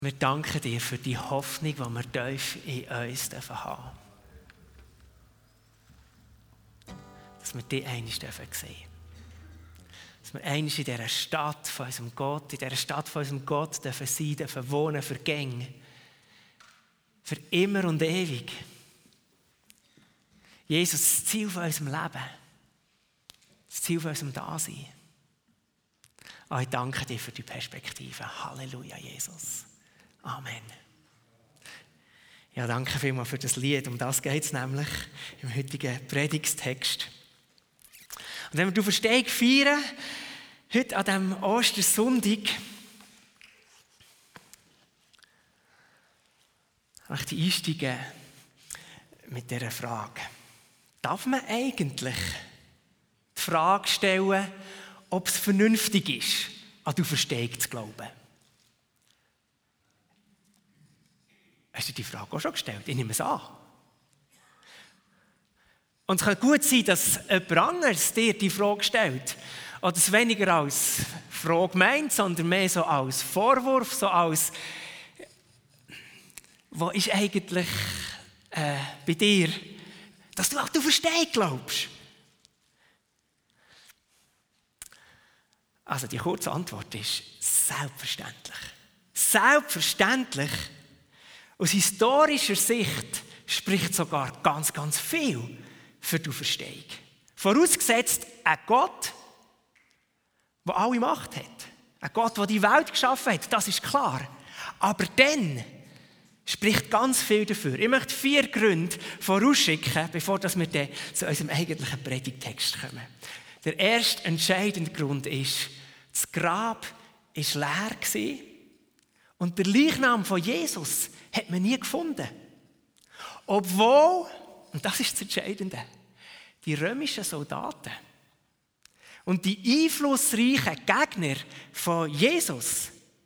Wir danken dir für die Hoffnung, die wir tief in uns haben dürfen. Dass wir dich einmal sehen dürfen. Dass wir einmal in dieser Stadt von unserem Gott, dürfen sein, dürfen wohnen, für Gänge. Für immer und ewig. Jesus, das Ziel von unserem Leben. Das Ziel von unserem Dasein. Oh, ich danke dir für die Perspektive. Halleluja, Jesus. Amen. Ja, danke vielmals für das Lied. Um das geht es nämlich im heutigen Predigtstext. Und wenn wir die Auferstehung feiern, heute an diesem Ostersonntag, möchte ich einsteigen mit dieser Frage. Darf man eigentlich die Frage stellen, ob es vernünftig ist, an die Auferstehung zu glauben? Hast du die Frage auch schon gestellt? Ich nehme es an. Und es kann gut sein, dass jemand anderes dir die Frage stellt. Oder es weniger als Frage meint, sondern mehr so als Vorwurf, so als «Wo ist eigentlich bei dir, dass du auch die Auferstehung glaubst?» Also die kurze Antwort ist selbstverständlich. Selbstverständlich. Aus historischer Sicht spricht sogar ganz, ganz viel für die Auferstehung. Vorausgesetzt ein Gott, der alle Macht hat. Ein Gott, der die Welt geschaffen hat, das ist klar. Aber dann spricht ganz viel dafür. Ich möchte 4 Gründe vorausschicken, bevor wir dann zu unserem eigentlichen Predigtext kommen. Der erste entscheidende Grund ist, das Grab war leer und der Leichnam von Jesus hat man nie gefunden. Obwohl, und das ist das Entscheidende, die römischen Soldaten und die einflussreichen Gegner von Jesus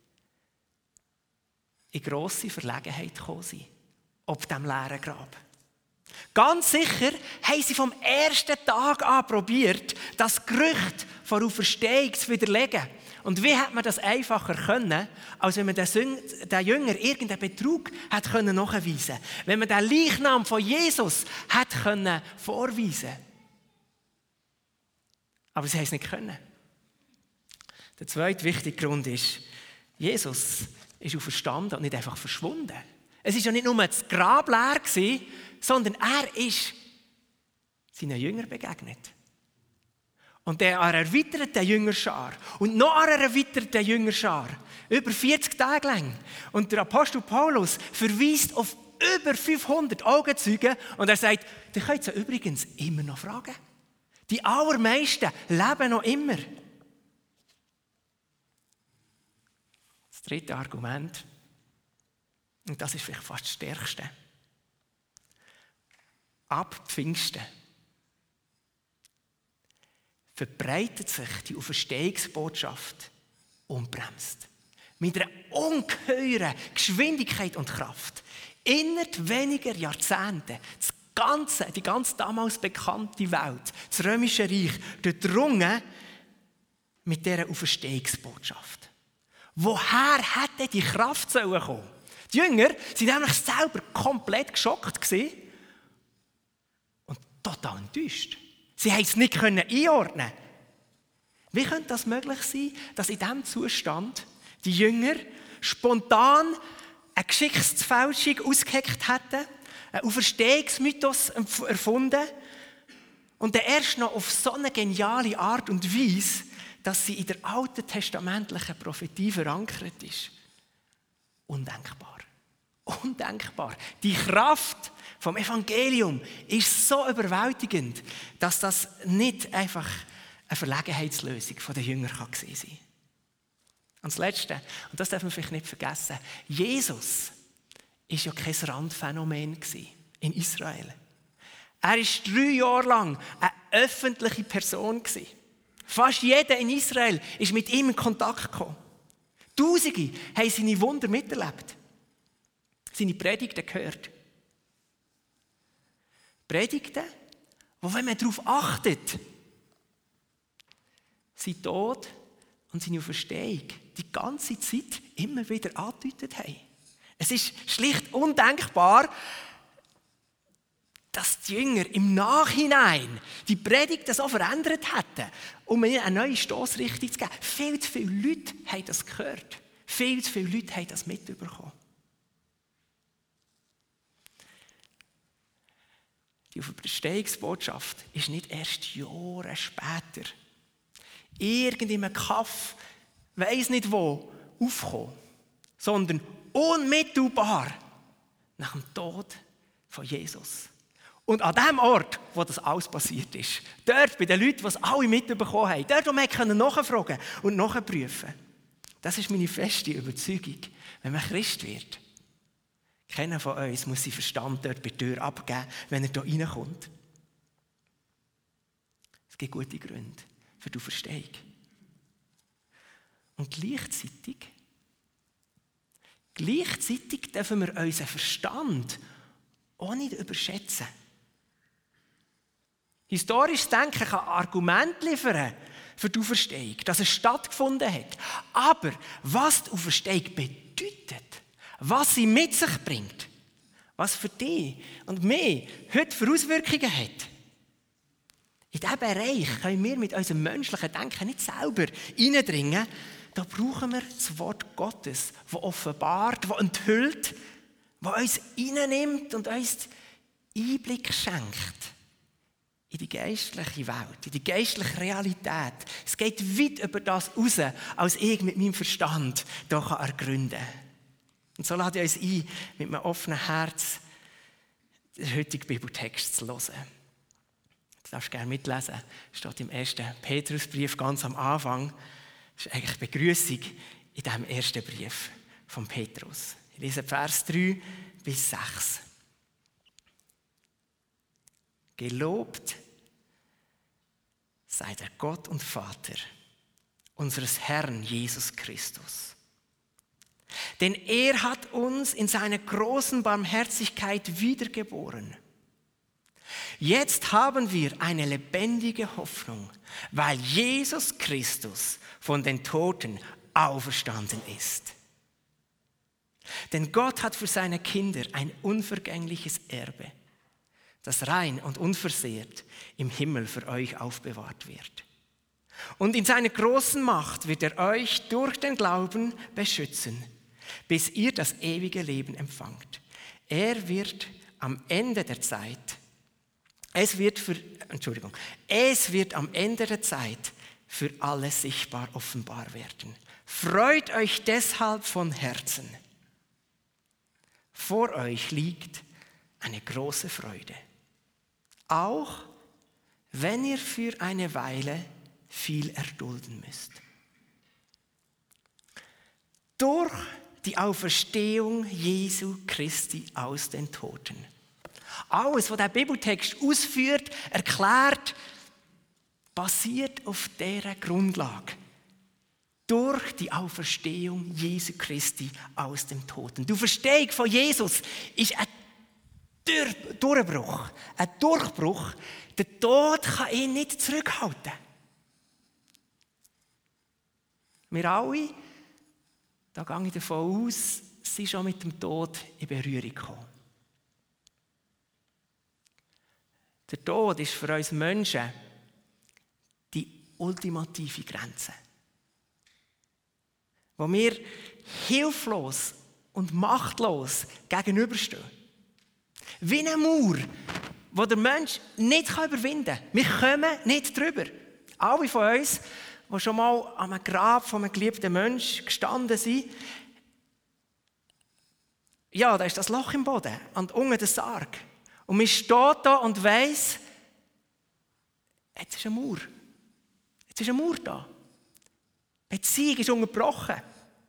in grosse Verlegenheit gekommen sind, ob dem leeren Grab. Ganz sicher haben sie vom ersten Tag an probiert, das Gerücht von der Auferstehung zu widerlegen. Und wie hätte man das einfacher können, als wenn man den Jünger irgendeinen Betrug hätte nachweisen können? Wenn man den Leichnam von Jesus hätte vorweisen können. Aber sie haben es nicht können. Der zweite wichtige Grund ist, Jesus ist auferstanden und nicht einfach verschwunden. Es war ja nicht nur das Grab leer, sondern er ist seinen Jüngern begegnet. Und der an einer erweiterten Jüngerschar. Und noch an einer erweiterten Jüngerschar. Über 40 Tage lang. Und der Apostel Paulus verweist auf über 500 Augenzeugen. Und er sagt, ihr könnt sie übrigens immer noch fragen. Die allermeisten leben noch immer. Das dritte Argument. Und das ist vielleicht fast das Stärkste. Ab Pfingsten verbreitet sich die Auferstehungsbotschaft unbremst. Mit einer ungeheuren Geschwindigkeit und Kraft. Innerhalb weniger Jahrzehnte die ganze damals bekannte Welt, das Römische Reich, durchdrungen mit dieser Auferstehungsbotschaft. Woher hätte die Kraft kommen? Die Jünger waren nämlich selber komplett geschockt und total enttäuscht. Sie konnten es nicht einordnen. Wie könnte das möglich sein, dass in diesem Zustand die Jünger spontan eine Geschichtsfälschung ausgeheckt hätten, einen Auferstehungsmythos erfunden und dann erst noch auf so eine geniale Art und Weise, dass sie in der alten testamentlichen Prophetie verankert ist? Undenkbar. Undenkbar. Die Kraft vom Evangelium ist so überwältigend, dass das nicht einfach eine Verlegenheitslösung der Jünger gewesen sein kann. Und das Letzte, und das darf man vielleicht nicht vergessen, Jesus war ja kein Randphänomen in Israel. Er war 3 Jahre lang eine öffentliche Person. Fast jeder in Israel ist mit ihm in Kontakt gekommen. Tausende haben seine Wunder miterlebt. Seine Predigten gehört. Predigten, wo, wenn man darauf achtet, sein Tod und seine Auferstehung die ganze Zeit immer wieder angedeutet haben. Es ist schlicht undenkbar, dass die Jünger im Nachhinein die Predigt so verändert hätten, um ihnen eine neue Stossrichtung zu geben. Viel zu viele Leute haben das gehört. Viel zu viele Leute haben das mitbekommen. Die Auferstehungsbotschaft ist nicht erst Jahre später irgend in einem Kaff, weiss nicht wo, aufgekommen, sondern unmittelbar nach dem Tod von Jesus. Und an dem Ort, wo das alles passiert ist, dort bei den Leuten, die es alle mitbekommen haben, dort, wo man nachfragen und nachprüfen konnte. Das ist meine feste Überzeugung. Wenn man Christ wird, keiner von uns muss seinen Verstand dort bei der Tür abgeben, wenn er hier reinkommt. Es gibt gute Gründe für die Auferstehung. Und gleichzeitig dürfen wir unseren Verstand auch nicht überschätzen. Historisches Denken kann Argumente liefern für die Auferstehung, dass es stattgefunden hat. Aber was die Auferstehung bedeutet, was sie mit sich bringt, was für dich und mich heute für Auswirkungen hat, in diesen Bereich können wir mit unserem menschlichen Denken nicht selber hineindringen. Da brauchen wir das Wort Gottes, das offenbart, das enthüllt, das uns hineinnimmt und uns Einblick schenkt in die geistliche Welt, in die geistliche Realität. Es geht weit über das raus, als ich mit meinem Verstand hier ergründen kann. Und so lade ich uns ein, mit einem offenen Herz den heutigen Bibeltext zu hören. Du darfst gerne mitlesen. Es steht im 1. Petrusbrief ganz am Anfang. Das ist eigentlich die Begrüßung in diesem ersten Brief von Petrus. Ich lese Vers 3 bis 6. Gelobt sei der Gott und Vater unseres Herrn Jesus Christus. Denn er hat uns in seiner großen Barmherzigkeit wiedergeboren. Jetzt haben wir eine lebendige Hoffnung, weil Jesus Christus von den Toten auferstanden ist. Denn Gott hat für seine Kinder ein unvergängliches Erbe, das rein und unversehrt im Himmel für euch aufbewahrt wird. Und in seiner großen Macht wird er euch durch den Glauben beschützen, bis ihr das ewige Leben empfangt. Es wird am Ende der Zeit für alle sichtbar offenbar werden. Freut euch deshalb von Herzen. Vor euch liegt eine große Freude. Auch wenn ihr für eine Weile viel erdulden müsst. Durch die Auferstehung Jesu Christi aus den Toten. Alles, was der Bibeltext ausführt, erklärt, basiert auf dieser Grundlage. Durch die Auferstehung Jesu Christi aus dem Toten. Die Auferstehung von Jesus ist ein Durchbruch. Ein Durchbruch. Der Tod kann ihn nicht zurückhalten. Wir alle, da gehe ich davon aus, sind schon mit dem Tod in Berührung gekommen. Der Tod ist für uns Menschen die ultimative Grenze, wo wir hilflos und machtlos gegenüberstehen. Wie eine Mauer, die der Mensch nicht überwinden kann. Wir kommen nicht drüber. Alle von uns, die schon mal an einem Grab von einem geliebten Menschen gestanden sind, ja, da ist das Loch im Boden und unten der Sarg. Und man steht da und weiss, jetzt ist eine Mauer. Jetzt ist eine Mauer da. Die Beziehung ist unterbrochen.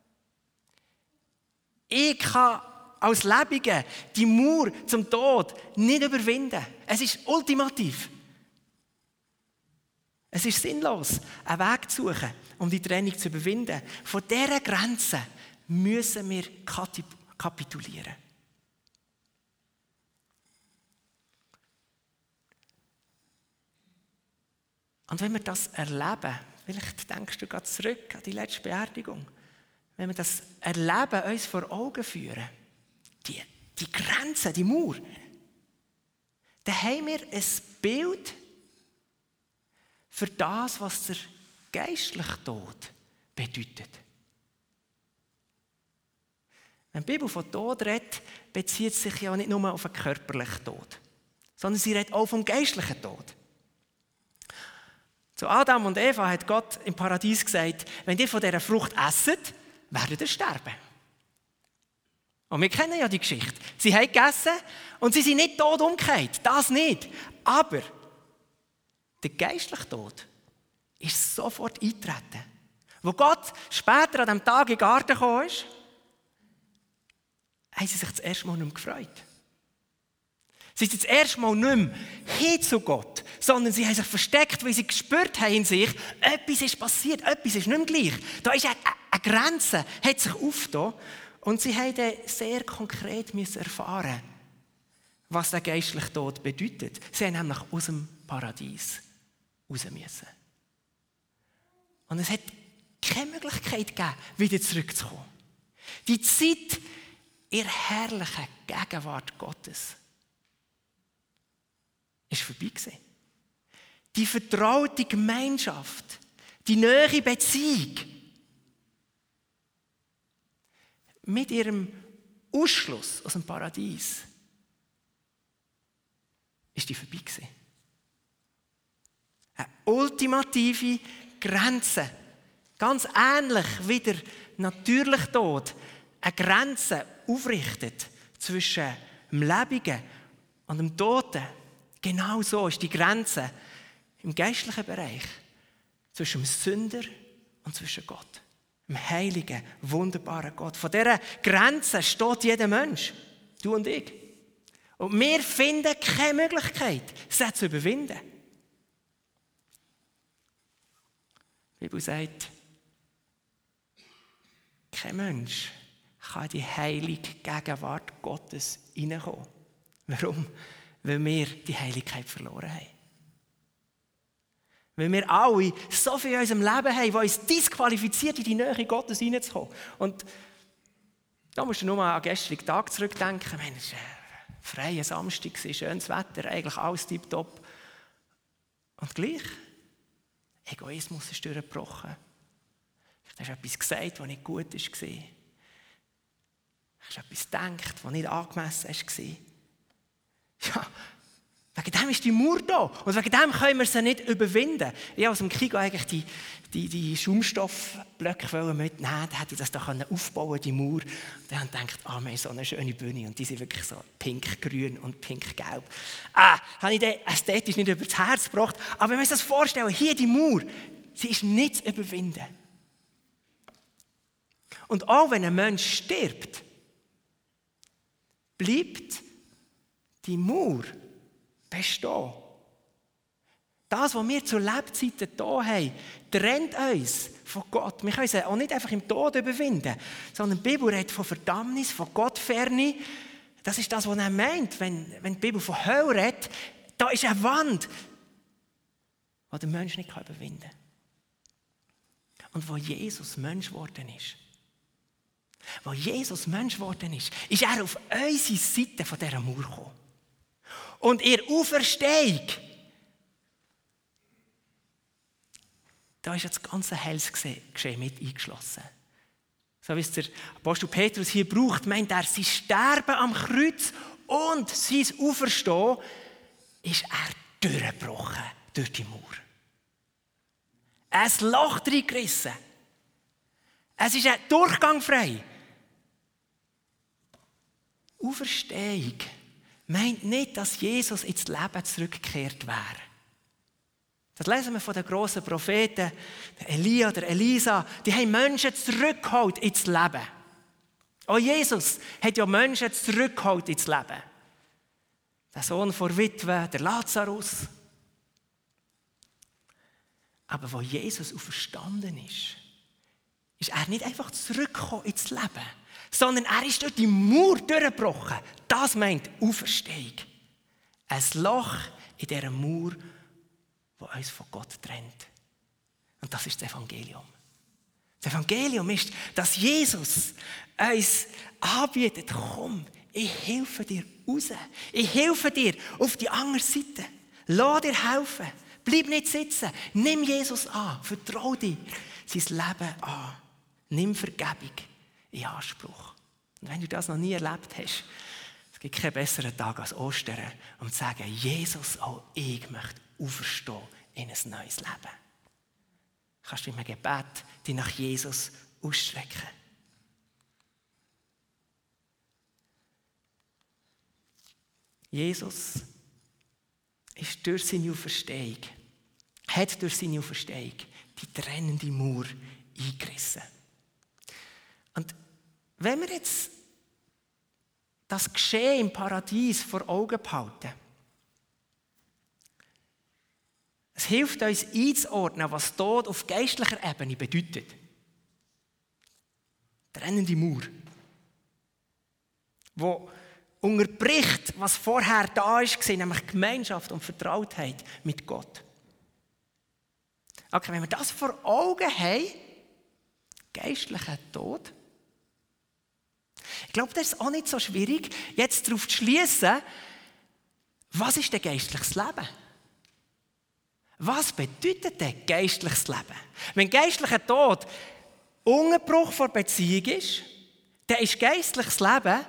Ich kann als Lebender die Mauer zum Tod nicht überwinden. Es ist ultimativ. Es ist sinnlos, einen Weg zu suchen, um die Trennung zu überwinden. Von dieser Grenze müssen wir kapitulieren. Und wenn wir das erleben, vielleicht denkst du gerade zurück an die letzte Beerdigung, wenn wir das Erleben uns vor Augen führen, die Grenze, die Mauer, dann haben wir ein Bild für das, was der geistliche Tod bedeutet. Wenn die Bibel von Tod redet, bezieht es sich ja nicht nur auf den körperlichen Tod, sondern sie redet auch vom geistlichen Tod. Zu Adam und Eva hat Gott im Paradies gesagt, wenn ihr von dieser Frucht esset, werdet ihr sterben. Und wir kennen ja die Geschichte. Sie haben gegessen und sie sind nicht tot umgekehrt. Das nicht. Aber der geistliche Tod ist sofort eingetreten. Wo Gott später an diesem Tag in den Garten gekommen ist, haben sie sich das erste Mal nicht mehr gefreut. Sie sind das erste Mal nicht mehr hin zu Gott, sondern sie haben sich versteckt, weil sie gespürt haben in sich, etwas ist passiert, etwas ist nicht mehr gleich. Da ist eine Grenze, hat sich aufgetan. Und sie haben dann sehr konkret erfahren, was der geistliche Tod bedeutet. Sie haben nämlich aus dem Paradies raus müssen. Und es hat keine Möglichkeit gegeben, wieder zurückzukommen. Die Zeit in der herrlichen Gegenwart Gottes ist vorbei gewesen. Die vertraute Gemeinschaft, die nahe Beziehung, mit ihrem Ausschluss aus dem Paradies ist die vorbei gewesen. Eine ultimative Grenze. Ganz ähnlich wie der natürliche Tod eine Grenze aufrichtet zwischen dem Lebenden und dem Toten. Genau so ist die Grenze im geistlichen Bereich zwischen dem Sünder und zwischen Gott. Dem heiligen, wunderbaren Gott. Von dieser Grenze steht jeder Mensch, du und ich. Und wir finden keine Möglichkeit, sie zu überwinden. Die Bibel sagt, kein Mensch kann in die heilige Gegenwart Gottes hineinkommen. Warum? Weil wir die Heiligkeit verloren haben. Weil wir alle so viel in unserem Leben haben, was uns disqualifiziert, in die Nähe Gottes hineinzukommen. Und da musst du nur mal an den gestrigen Tag zurückdenken. Es war ein freier Samstag, schönes Wetter, eigentlich alles tipptopp. Und gleich, Egoismus ist durchgebrochen. Du hast etwas gesagt, was nicht gut war. Du hast etwas gedacht, was nicht angemessen war. Ja, wegen dem ist die Mauer da. Und wegen dem können wir sie nicht überwinden. Ich habe aus dem Krieg eigentlich die Schaumstoffblöcke mitnehmen. Dann hätte ich das da aufbauen, die Mauer. Und dann habe ich gedacht, wir haben so eine schöne Bühne. Und die sind wirklich so pink-grün und pink-gelb. Habe ich dann ästhetisch nicht über das Herz gebracht. Aber wenn wir uns das vorstellen, hier die Mauer, sie ist nicht zu überwinden. Und auch wenn ein Mensch stirbt, bleibt die Mauer bestehen. Das, was wir zu Lebzeiten hier haben, trennt uns von Gott. Wir können sie auch nicht einfach im Tod überwinden, sondern die Bibel redet von Verdammnis, von Gottferne. Das ist das, was er meint, wenn die Bibel von Hölle redet. Da ist eine Wand, die der Mensch nicht überwinden kann. Und wo Jesus Mensch geworden ist, wo Jesus Mensch geworden ist er auf unsere Seite von dieser Mauer gekommen. Und in der Auferstehung, da ist das ganze Heilsgeschehen mit eingeschlossen. So wie es der Apostel Petrus hier braucht, meint er, sein Sterben am Kreuz und sein Auferstehen ist er durchgebrochen durch die Mauer. Ein Loch reingerissen. Es ist ein Durchgang frei. Auferstehung meint nicht, dass Jesus ins Leben zurückgekehrt wäre. Das lesen wir von den grossen Propheten, der Elia, der Elisa. Die haben Menschen zurückgeholt ins Leben. Auch Jesus hat ja Menschen zurückgeholt ins Leben. Der Sohn von Witwe, der Lazarus. Aber wo Jesus auferstanden ist er nicht einfach zurückgekommen ins Leben, sondern er ist durch die Mauer durchgebrochen. Das meint Auferstehung. Ein Loch in dieser Mauer, das uns von Gott trennt. Und das ist das Evangelium. Das Evangelium ist, dass Jesus uns anbietet, komm, ich helfe dir raus. Ich helfe dir auf die andere Seite. Lass dir helfen. Bleib nicht sitzen. Nimm Jesus an. Vertrau dir sein Leben an. Nimm Vergebung in Anspruch. Und wenn du das noch nie erlebt hast, es gibt keinen besseren Tag als Ostern, um zu sagen, Jesus, auch ich möchte auferstehen in ein neues Leben. Kannst du in einem Gebet dich nach Jesus ausstrecken. Jesus ist durch seine Auferstehung, hat durch seine Auferstehung die trennende Mauer eingerissen. Und wenn wir jetzt das Geschehen im Paradies vor Augen behalten, es hilft uns einzuordnen, was Tod auf geistlicher Ebene bedeutet. Trennende Mauer, wo unterbricht, was vorher da war, nämlich Gemeinschaft und Vertrautheit mit Gott. Okay, wenn wir das vor Augen haben, geistlicher Tod, ich glaube, das ist auch nicht so schwierig, jetzt darauf zu schließen, was ist denn geistliches Leben? Was bedeutet denn geistliches Leben? Wenn geistlicher Tod Unterbruch von Beziehung ist, dann ist geistliches Leben,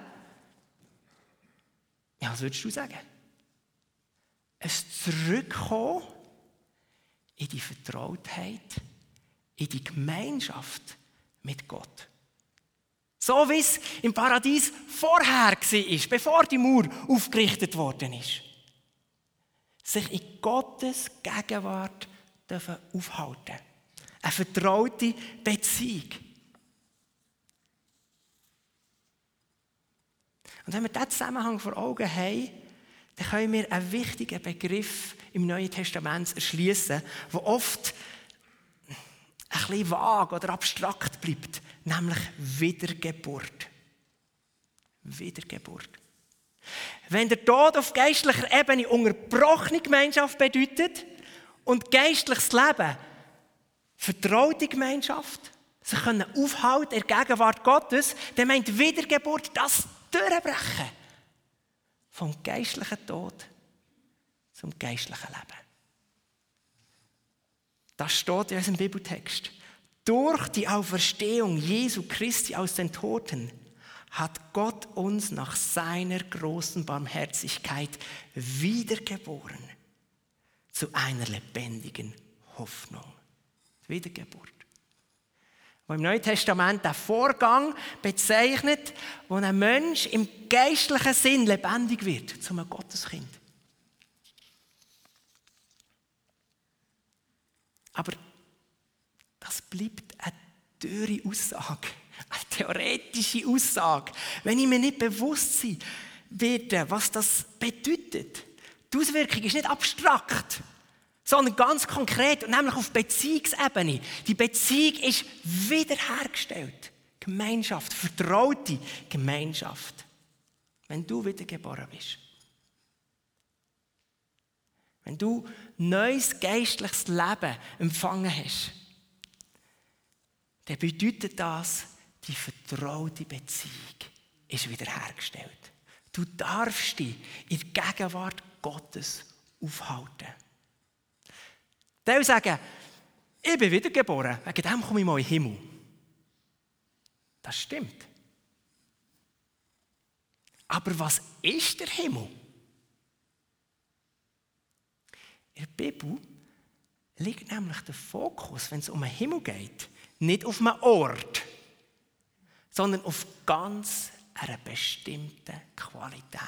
ja, was würdest du sagen? Ein Zurückkommen in die Vertrautheit, in die Gemeinschaft mit Gott. So wie es im Paradies vorher war, bevor die Mauer aufgerichtet worden ist. Sich in Gottes Gegenwart aufhalten. Eine vertraute Beziehung. Und wenn wir diesen Zusammenhang vor Augen haben, dann können wir einen wichtigen Begriff im Neuen Testament erschließen, der oft ein bisschen vage oder abstrakt bleibt, nämlich Wiedergeburt. Wiedergeburt. Wenn der Tod auf geistlicher Ebene unterbrochene Gemeinschaft bedeutet und geistliches Leben vertraute Gemeinschaft, sich können aufhalten in der Gegenwart Gottes, dann meint Wiedergeburt das Durchbrechen vom geistlichen Tod zum geistlichen Leben. Das steht in unserem Bibeltext. Durch die Auferstehung Jesu Christi aus den Toten hat Gott uns nach seiner großen Barmherzigkeit wiedergeboren zu einer lebendigen Hoffnung. Wiedergeburt. Wo im Neuen Testament der Vorgang bezeichnet, wo ein Mensch im geistlichen Sinn lebendig wird, zu einem Gotteskind. Aber das bleibt eine dürre Aussage, eine theoretische Aussage. Wenn ich mir nicht bewusst sein werde, was das bedeutet. Die Auswirkung ist nicht abstrakt, sondern ganz konkret, nämlich auf Beziehungsebene. Die Beziehung ist wiederhergestellt. Gemeinschaft, vertraute Gemeinschaft. Wenn du wiedergeboren bist. Wenn du neues geistliches Leben empfangen hast, dann bedeutet das, die vertraute Beziehung ist wiederhergestellt. Du darfst dich in der Gegenwart Gottes aufhalten. Die sagen, ich bin wiedergeboren, wegen dem komme ich mal in den Himmel. Das stimmt. Aber was ist der Himmel? In der Bibel liegt nämlich der Fokus, wenn es um den Himmel geht, nicht auf einem Ort, sondern auf ganz einer bestimmten Qualität.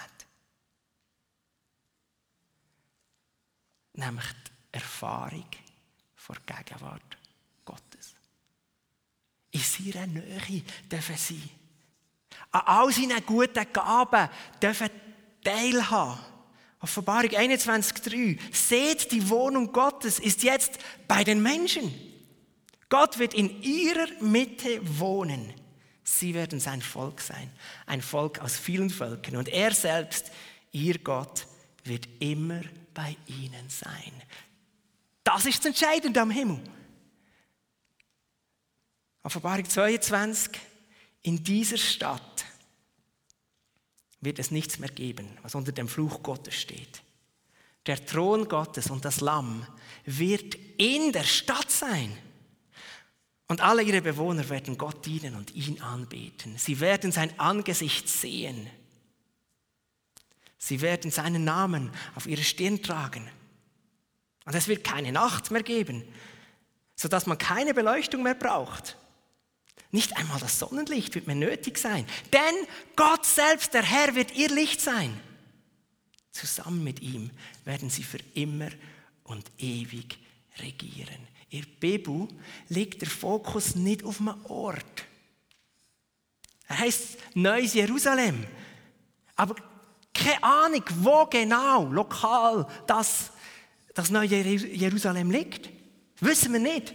Nämlich die Erfahrung von der Gegenwart Gottes. In seiner Nähe dürfen sie an all seinen guten Gaben dürfen teilhaben. Offenbarung 21,3. Seht, die Wohnung Gottes ist jetzt bei den Menschen. Gott wird in ihrer Mitte wohnen. Sie werden sein Volk sein. Ein Volk aus vielen Völkern. Und er selbst, ihr Gott, wird immer bei ihnen sein. Das ist das Entscheidende am Himmel. Offenbarung 22, in dieser Stadt wird es nichts mehr geben, was unter dem Fluch Gottes steht. Der Thron Gottes und das Lamm wird in der Stadt sein. Und alle ihre Bewohner werden Gott dienen und ihn anbeten. Sie werden sein Angesicht sehen. Sie werden seinen Namen auf ihrer Stirn tragen. Und es wird keine Nacht mehr geben, sodass man keine Beleuchtung mehr braucht. Nicht einmal das Sonnenlicht wird mehr nötig sein, denn Gott selbst, der Herr, wird ihr Licht sein. Zusammen mit ihm werden sie für immer und ewig regieren. In der Bibel liegt der Fokus nicht auf einem Ort. Er heisst Neues Jerusalem. Aber keine Ahnung, wo genau, lokal, das neue Jerusalem liegt. Wissen wir nicht.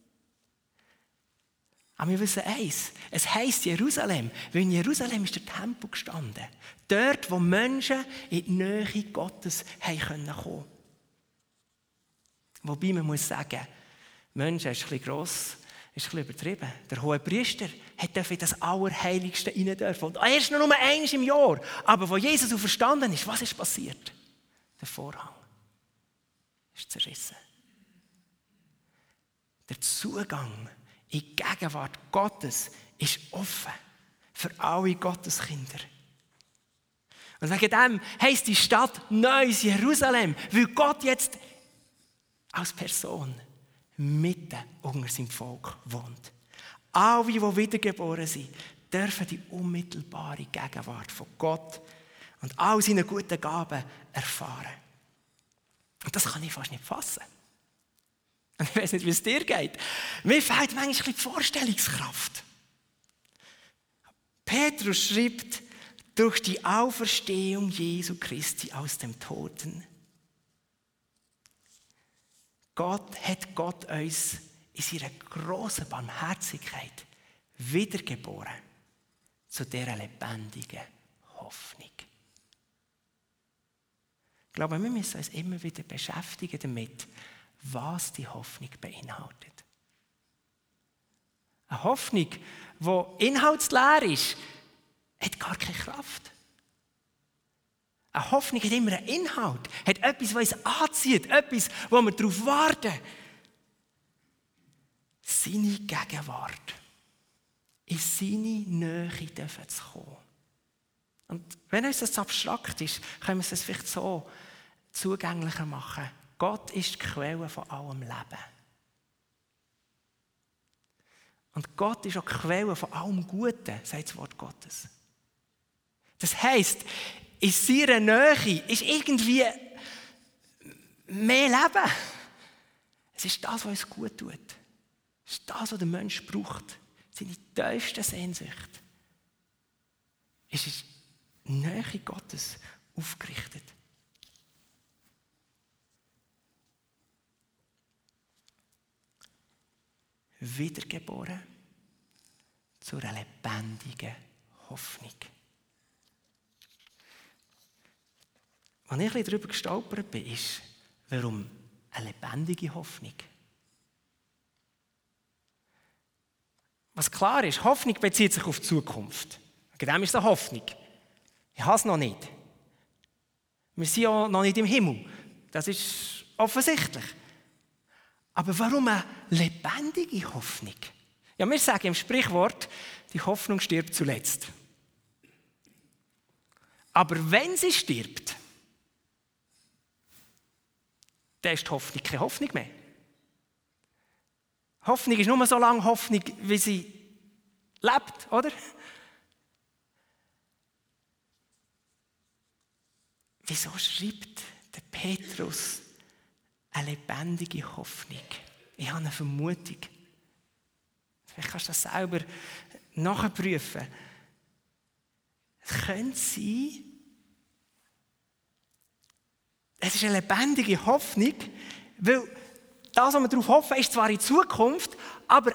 Aber wir wissen eins, es heisst Jerusalem, weil in Jerusalem ist der Tempel gestanden. Dort, wo Menschen in die Nähe Gottes kommen konnten. Wobei man muss sagen, Menschen ist ein bisschen gross, ist ein bisschen übertrieben. Der Hohepriester durfte in das Allerheiligste rein dürfen. Und erst nur einmal im Jahr. Aber wo Jesus auferstanden ist, was ist passiert? Der Vorhang ist zerrissen. Der Zugang in die Gegenwart Gottes ist offen für alle Gotteskinder. Und wegen dem heisst die Stadt Neues Jerusalem, weil Gott jetzt als Person mitten unter seinem Volk wohnt. Alle, die wiedergeboren sind, dürfen die unmittelbare Gegenwart von Gott und all seinen guten Gaben erfahren. Und das kann ich fast nicht fassen. Ich weiß nicht, wie es dir geht. Mir fehlt manchmal die Vorstellungskraft. Petrus schreibt, durch die Auferstehung Jesu Christi aus dem Toten. Hat Gott uns in seiner grossen Barmherzigkeit wiedergeboren zu dieser lebendigen Hoffnung. Ich glaube, wir müssen uns immer wieder beschäftigen damit, was die Hoffnung beinhaltet. Eine Hoffnung, die inhaltsleer ist, hat gar keine Kraft. Eine Hoffnung hat immer einen Inhalt, hat etwas, was uns anzieht, etwas, wo wir darauf warten. Seine Gegenwart, in seine Nähe dürfen zu kommen. Und wenn uns das abstrakt ist, können wir es vielleicht so zugänglicher machen. Gott ist die Quelle von allem Leben. Und Gott ist auch die Quelle von allem Guten, sagt das Wort Gottes. Das heisst, in seiner Nähe ist irgendwie mehr Leben. Es ist das, was uns gut tut. Es ist das, was der Mensch braucht. Seine tiefste Sehnsucht. Es ist die Nähe Gottes aufgerichtet. Wiedergeboren zu einer lebendigen Hoffnung. Als ich darüber gestolpert bin, ist, warum eine lebendige Hoffnung? Was klar ist, Hoffnung bezieht sich auf die Zukunft. Wegen dem ist es eine Hoffnung. Ich habe es noch nicht. Wir sind ja noch nicht im Himmel. Das ist offensichtlich. Aber warum eine lebendige Hoffnung? Ja, wir sagen im Sprichwort, die Hoffnung stirbt zuletzt. Aber wenn sie stirbt, dann ist die Hoffnung keine Hoffnung mehr. Hoffnung ist nur so lange Hoffnung, wie sie lebt, oder? Wieso schreibt der Petrus eine lebendige Hoffnung? Ich habe eine Vermutung. Vielleicht kannst du das selber nachprüfen. Es könnte sein, es ist eine lebendige Hoffnung, weil das, was wir darauf hoffen, ist zwar in Zukunft, aber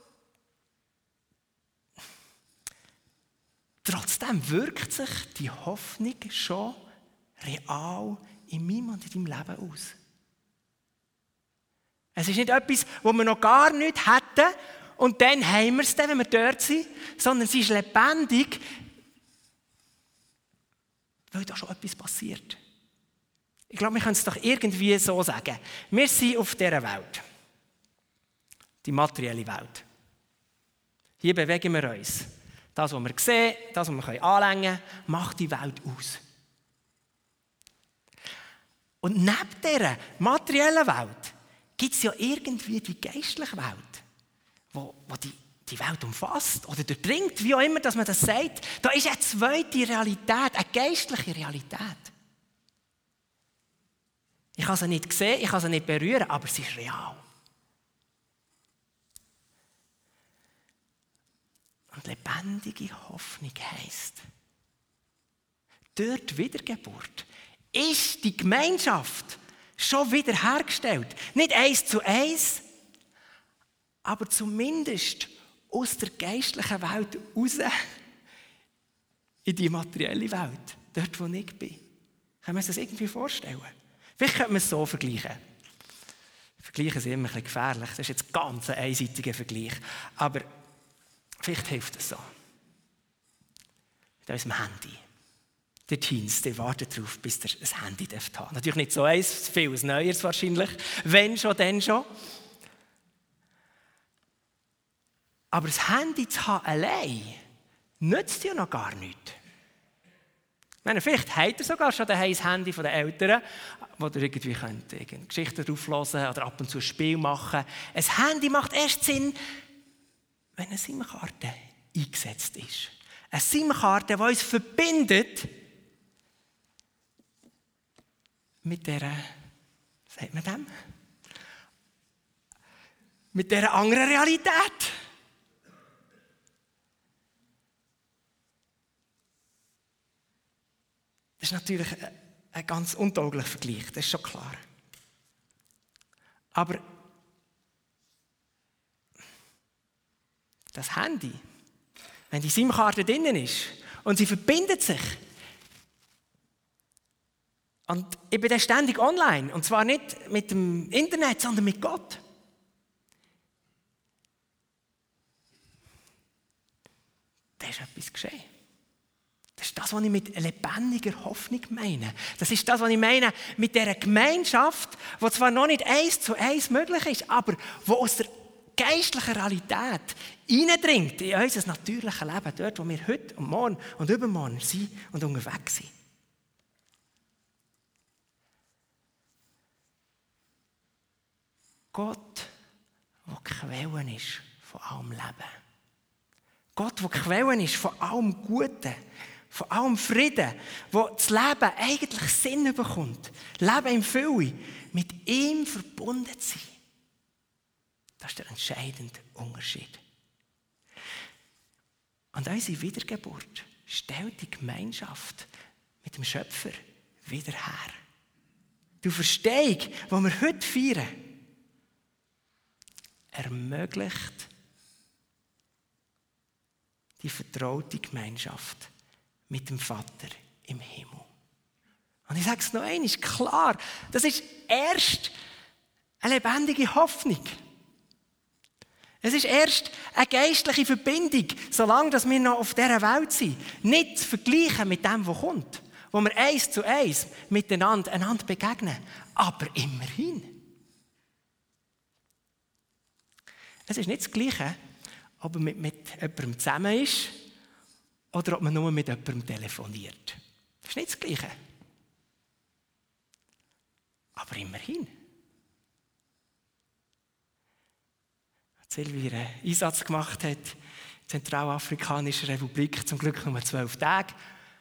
trotzdem wirkt sich die Hoffnung schon real in meinem und in deinem Leben aus. Es ist nicht etwas, wo wir noch gar nicht hätten und dann haben wir es dann, wenn wir dort sind, sondern sie ist lebendig, weil da schon etwas passiert. Ich glaube, wir können es doch irgendwie so sagen. Wir sind auf dieser Welt. Die materielle Welt. Hier bewegen wir uns. Das, was wir sehen, das, was wir anlängen können, macht die Welt aus. Und neben dieser materiellen Welt gibt es ja irgendwie die geistliche Welt, die die Welt umfasst oder durchdringt, wie auch immer dass man das sagt. Da ist eine zweite Realität, eine geistliche Realität. Ich kann sie nicht sehen, ich kann sie nicht berühren, aber sie ist real. Und lebendige Hoffnung heisst, durch die Wiedergeburt ist die Gemeinschaft schon wiederhergestellt. Nicht 1:1, aber zumindest aus der geistlichen Welt raus in die materielle Welt, dort wo ich bin. Können wir uns das irgendwie vorstellen? Vielleicht könnte man es so vergleichen. Vergleichen sind immer ein bisschen gefährlich. Das ist jetzt ganz ein einseitiger Vergleich. Aber vielleicht hilft es so. Mit unserem Handy. Der Teens, der wartet darauf, bis er ein Handy haben darf. Natürlich nicht so eins, viel Neues wahrscheinlich. Wenn schon, dann schon. Aber das Handy zu haben allein nützt ja noch gar nichts. Ich meine, vielleicht habt ihr sogar schon daheim das Handy der Eltern, wo ihr irgendwie könnt, Geschichten drauf hören oder ab und zu ein Spiel machen. Ein Handy macht erst Sinn, wenn eine SIM-Karte eingesetzt ist. Eine SIM-Karte, die uns verbindet mit dieser, sagt man dem? Mit dieser anderen Realität. Das ist natürlich ein ganz untauglicher Vergleich, das ist schon klar. Aber das Handy, wenn die SIM-Karte drinnen ist und sie verbindet sich, und ich bin dann ständig online, und zwar nicht mit dem Internet, sondern mit Gott. Da ist etwas geschehen. Das ist das, was ich mit lebendiger Hoffnung meine. Das ist das, was ich meine mit dieser Gemeinschaft, die zwar noch nicht 1:1 möglich ist, aber die aus der geistlichen Realität hineindringt in unser natürliches Leben, dort, wo wir heute und morgen und übermorgen sind und unterwegs sind. Gott, der Quellen ist von allem Leben. Gott, der Quellen ist von allem Guten, von allem Frieden, wo das Leben eigentlich Sinn bekommt. Leben in Fülle, mit ihm verbunden sein. Das ist der entscheidende Unterschied. Und unsere Wiedergeburt stellt die Gemeinschaft mit dem Schöpfer wieder her. Die Auferstehung, die wir heute feiern, ermöglicht die vertraute Gemeinschaft mit dem Vater im Himmel. Und ich sage es noch einmal, klar, das ist erst eine lebendige Hoffnung. Es ist erst eine geistliche Verbindung, solange wir noch auf dieser Welt sind. Nicht zu vergleichen mit dem, was kommt, wo wir 1:1 miteinander einander begegnen. Aber immerhin. Es ist nicht das Gleiche, ob man mit jemandem zusammen ist oder ob man nur mit jemandem telefoniert. Das ist nicht das Gleiche. Aber immerhin. Als Silvia einen Einsatz gemacht hat, in der Zentralafrikanischen Republik, zum Glück nur 12 Tage.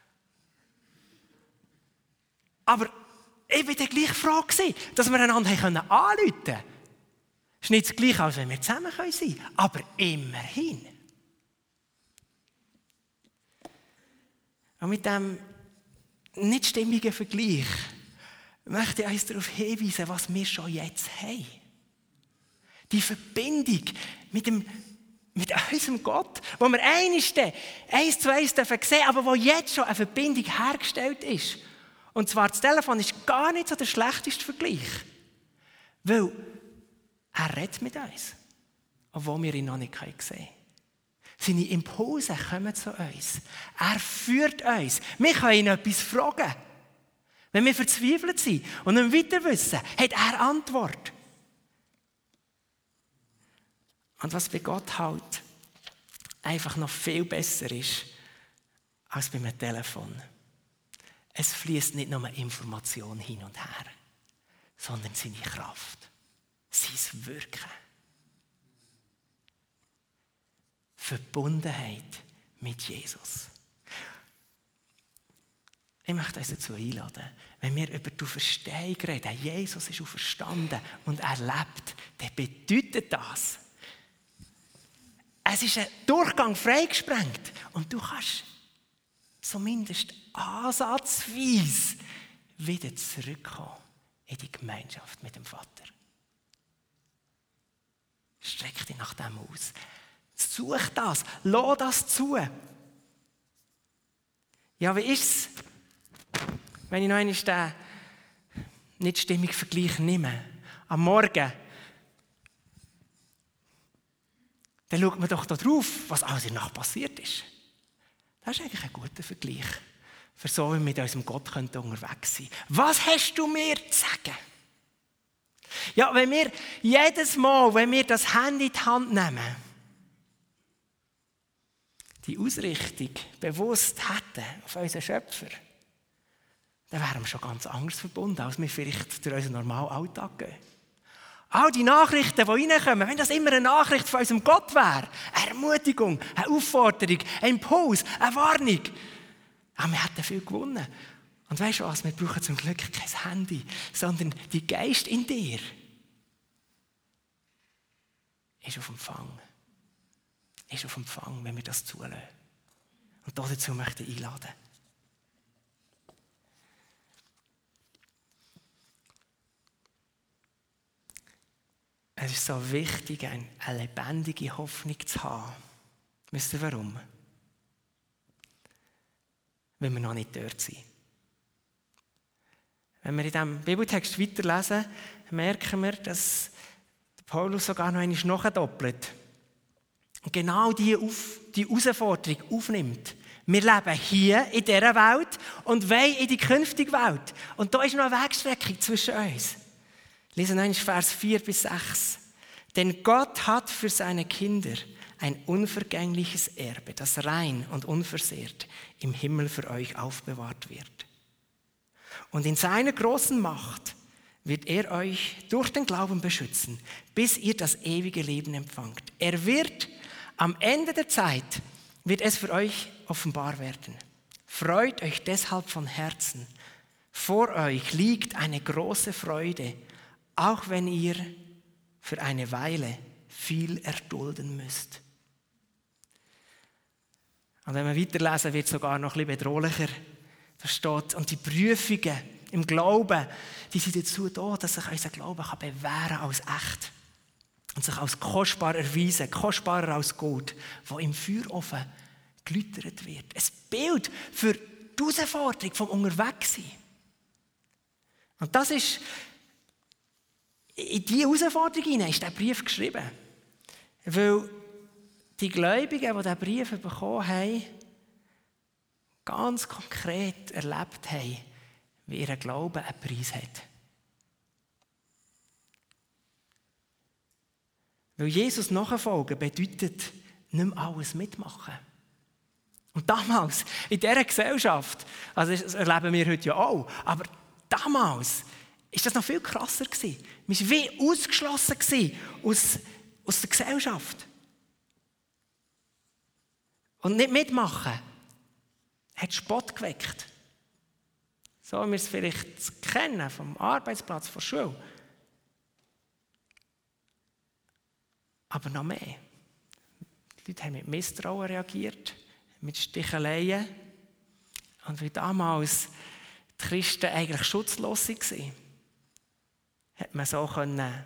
Aber ich war dann gleich froh, dass wir einander anrufen konnten. Es ist nicht das Gleiche, als wenn wir zusammen sein können, aber immerhin. Und mit diesem nicht stimmigen Vergleich möchte ich uns darauf hinweisen, was wir schon jetzt haben. Die Verbindung mit unserem Gott, wo wir einmal 1:1 sehen dürfen, aber wo jetzt schon eine Verbindung hergestellt ist. Und zwar das Telefon ist gar nicht so der schlechteste Vergleich. Weil er redet mit uns. obwohl wir ihn noch nicht sehen können. Seine Impulse kommen zu uns. Er führt uns. Wir können ihn etwas fragen. Wenn wir verzweifelt sind und nicht weiter wissen, hat er Antwort. Und was bei Gott halt einfach noch viel besser ist, als bei einem Telefon. Es fließt nicht nur Information hin und her, sondern seine Kraft, sein Wirken. Verbundenheit mit Jesus. Ich möchte uns dazu einladen, wenn wir über die Auferstehung reden, Jesus ist auferstanden und er lebt, dann bedeutet das, es ist ein Durchgang freigesprengt und du kannst zumindest ansatzweise wieder zurückkommen in die Gemeinschaft mit dem Vater. Streck dich nach dem aus. Such das, lass das zu. Ja, wie ist es, wenn ich noch einmal den nicht stimmigen Vergleich nehme? Am Morgen, dann schaut man doch da drauf, was alles in der Nacht passiert ist. Das ist eigentlich ein guter Vergleich, für so wie wir mit unserem Gott unterwegs sein können. Was hast du mir zu sagen? Ja, wenn wir jedes Mal, wenn wir das Handy in die Hand nehmen, die Ausrichtung bewusst hätten auf unseren Schöpfer, dann wären wir schon ganz anders verbunden, als wir vielleicht durch unseren normalen Alltag gehen. All die Nachrichten, die reinkommen, wenn das immer eine Nachricht von unserem Gott wäre, eine Ermutigung, eine Aufforderung, ein Impuls, eine Warnung, aber wir hätten viel gewonnen. Und weißt du was, wir brauchen zum Glück kein Handy, sondern die Geist in dir ist auf Empfang. Ist auf Empfang, wenn wir das zulassen. Und dazu möchte ich einladen. Es ist so wichtig, eine lebendige Hoffnung zu haben. Wisst ihr warum? Weil wir noch nicht dort sind. Wenn wir in diesem Bibeltext weiterlesen, merken wir, dass Paulus sogar noch einmal nachdoppelt. Und genau die Herausforderung aufnimmt. Wir leben hier in dieser Welt und wollen in die künftige Welt. Und da ist noch eine Wegstrecke zwischen uns. Lesen einmal Vers 4-6. Denn Gott hat für seine Kinder ein unvergängliches Erbe, das rein und unversehrt im Himmel für euch aufbewahrt wird. Und in seiner großen Macht wird er euch durch den Glauben beschützen, bis ihr das ewige Leben empfangt. Er wird am Ende der Zeit, wird es für euch offenbar werden. Freut euch deshalb von Herzen. Vor euch liegt eine große Freude, auch wenn ihr für eine Weile viel erdulden müsst. Und wenn wir weiterlesen, wird es sogar noch ein bisschen bedrohlicher. Da steht, und die Prüfungen im Glauben, die sind dazu da, dass sich unser Glaube bewähren kann als echt. Und sich als kostbar erweisen, kostbarer als Gold, wo im Feuerofen geläutert wird. Ein Bild für die Herausforderung vom Unterwegssein. Und das ist, in diese Herausforderung hinein ist der Brief geschrieben. Weil die Gläubigen, die diesen Brief bekommen haben, ganz konkret erlebt haben, wie ihr Glaube einen Preis hat. Weil Jesus nachfolgen bedeutet, nicht mehr alles mitmachen. Und damals, in dieser Gesellschaft, also das erleben wir heute ja auch, aber damals war das noch viel krasser. Wir waren wie ausgeschlossen aus der Gesellschaft. Und nicht mitmachen hat Spott geweckt. So wie wir es vielleicht kennen, vom Arbeitsplatz, von der Schule. Aber noch mehr. Die Leute haben mit Misstrauen reagiert, mit Sticheleien. Und weil damals die Christen eigentlich schutzlos waren, hat man so können,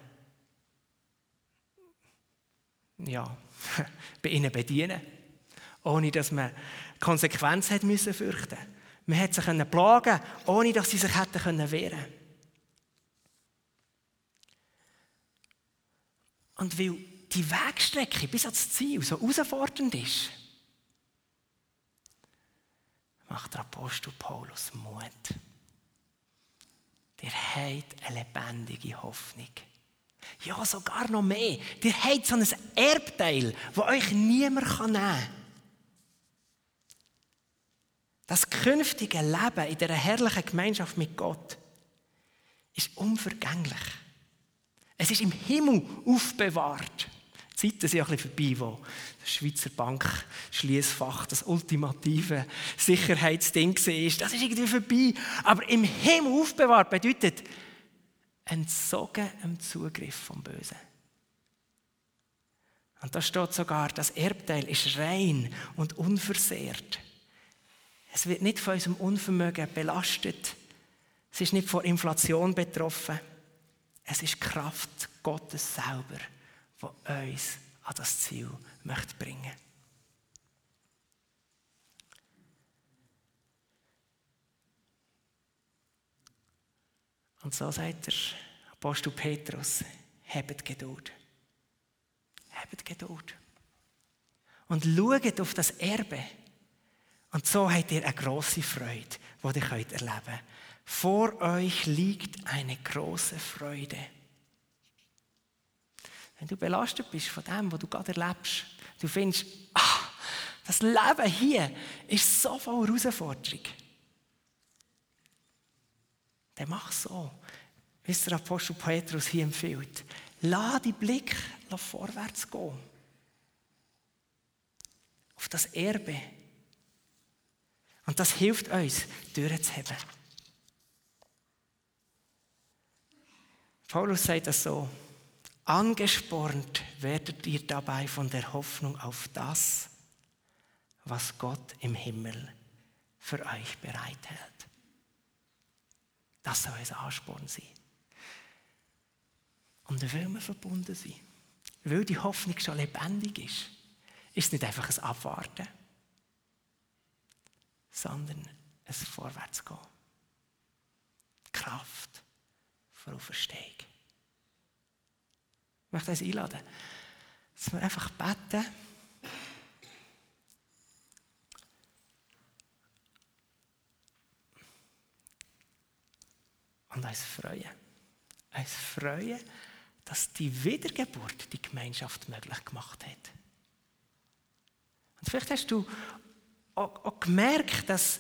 bei ihnen bedienen, ohne dass man Konsequenzen hat müssen fürchten. Man hat sie plagen, ohne dass sie sich hätten wehren können. Und weil die Wegstrecke bis ans Ziel so herausfordernd ist, macht der Apostel Paulus Mut. Ihr habt eine lebendige Hoffnung. Ja, sogar noch mehr. Ihr habt so ein Erbteil, das euch niemand nehmen kann. Das künftige Leben in dieser herrlichen Gemeinschaft mit Gott ist unvergänglich. Es ist im Himmel aufbewahrt. Die Zeiten sind ein bisschen vorbei, wo das Schweizer Bankschliessfach das ultimative Sicherheitsding war. Das ist irgendwie vorbei. Aber im Himmel aufbewahrt bedeutet entzogen im Zugriff vom Bösen. Und da steht sogar, das Erbteil ist rein und unversehrt. Es wird nicht von unserem Unvermögen belastet. Es ist nicht von Inflation betroffen. Es ist die Kraft Gottes selber, die uns an das Ziel möchte bringen. Und so sagt der Apostel Petrus, habt Geduld. Habt Geduld. Und schaut auf das Erbe. Und so habt ihr eine grosse Freude, die ihr erleben könnt. Vor euch liegt eine grosse Freude. Wenn du belastet bist von dem, was du gerade erlebst, du findest, das Leben hier ist so voll Herausforderung. Dann mach so, wie es der Apostel Petrus hier empfiehlt. Lass deinen Blick vorwärts gehen. Auf das Erbe. Und das hilft uns, durchzuheben. Paulus sagt das so: Angespornt werdet ihr dabei von der Hoffnung auf das, was Gott im Himmel für euch bereithält. Das soll ein Ansporn sein. Und weil wir verbunden sind, weil die Hoffnung schon lebendig ist es nicht einfach ein Abwarten, sondern ein Vorwärtsgehen. Kraft für Auferstehung. Ich möchte uns einladen, dass wir einfach beten und uns freuen. Uns freuen, dass die Wiedergeburt die Gemeinschaft möglich gemacht hat. Und vielleicht hast du auch gemerkt, dass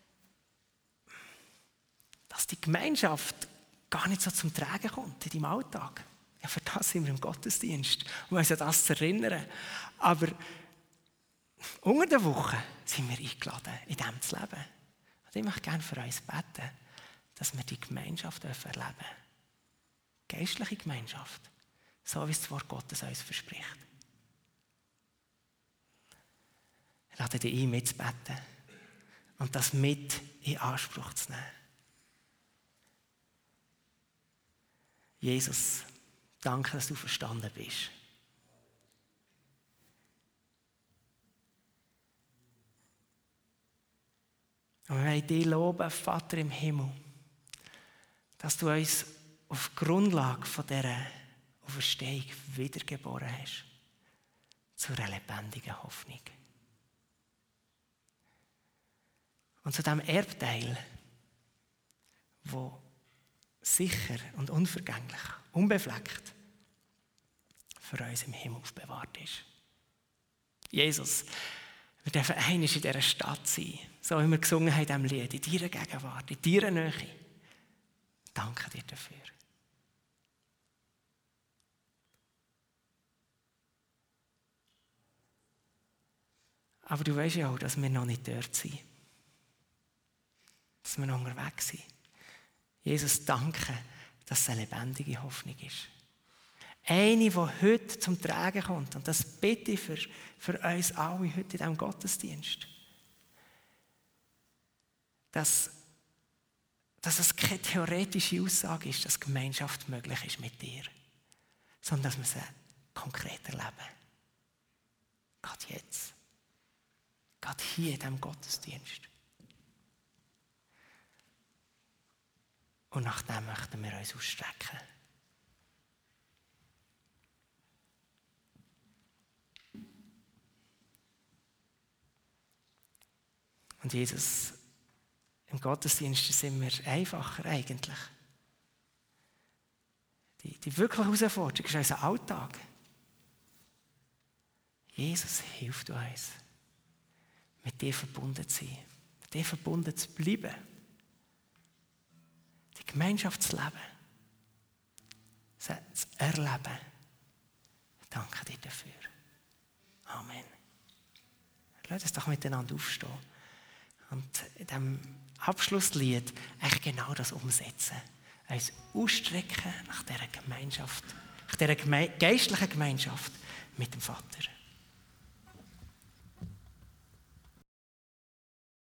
die Gemeinschaft gar nicht so zum Tragen kommt in deinem Alltag. Ja, für das sind wir im Gottesdienst, um uns an das zu erinnern. Aber unter der Woche sind wir eingeladen, in dem zu leben. Und ich möchte gerne für uns beten, dass wir die Gemeinschaft erleben dürfen. Geistliche Gemeinschaft, so wie es das Wort Gottes uns verspricht. Ich lade dich ein, mitzubeten und das mit in Anspruch zu nehmen. Jesus, danke, dass du verstanden bist. Und wir wollen dich loben, Vater im Himmel, dass du uns auf Grundlage von dieser Auferstehung wiedergeboren hast zu einer lebendigen Hoffnung. Und zu diesem Erbteil, wo sicher und unvergänglich, unbefleckt für uns im Himmel aufbewahrt ist. Jesus, wir dürfen einmal in dieser Stadt sein, so wie wir gesungen haben in diesem Lied, in deiner Gegenwart, in deiner Nähe. Danke dir dafür. Aber du weißt ja auch, dass wir noch nicht dort sind. Dass wir noch unterwegs sind. Jesus, danke, dass es eine lebendige Hoffnung ist. Eine, die heute zum Tragen kommt. Und das bitte ich für uns alle heute in diesem Gottesdienst. Dass es keine theoretische Aussage ist, dass Gemeinschaft möglich ist mit dir. Sondern dass wir sie konkret erleben. Gerade jetzt. Gerade hier in diesem Gottesdienst. Und nach dem möchten wir uns ausstrecken. Und Jesus, im Gottesdienst sind wir einfacher eigentlich. Die wirkliche Herausforderung ist unser Alltag. Jesus hilft uns, mit dir verbunden zu sein, mit dir verbunden zu bleiben, die Gemeinschaft zu leben, sie zu erleben. Ich danke dir dafür. Amen. Lass uns doch miteinander aufstehen und in diesem Abschlusslied eigentlich genau das umsetzen. Uns ausstrecken nach dieser Gemeinschaft, nach dieser geistlichen Gemeinschaft mit dem Vater.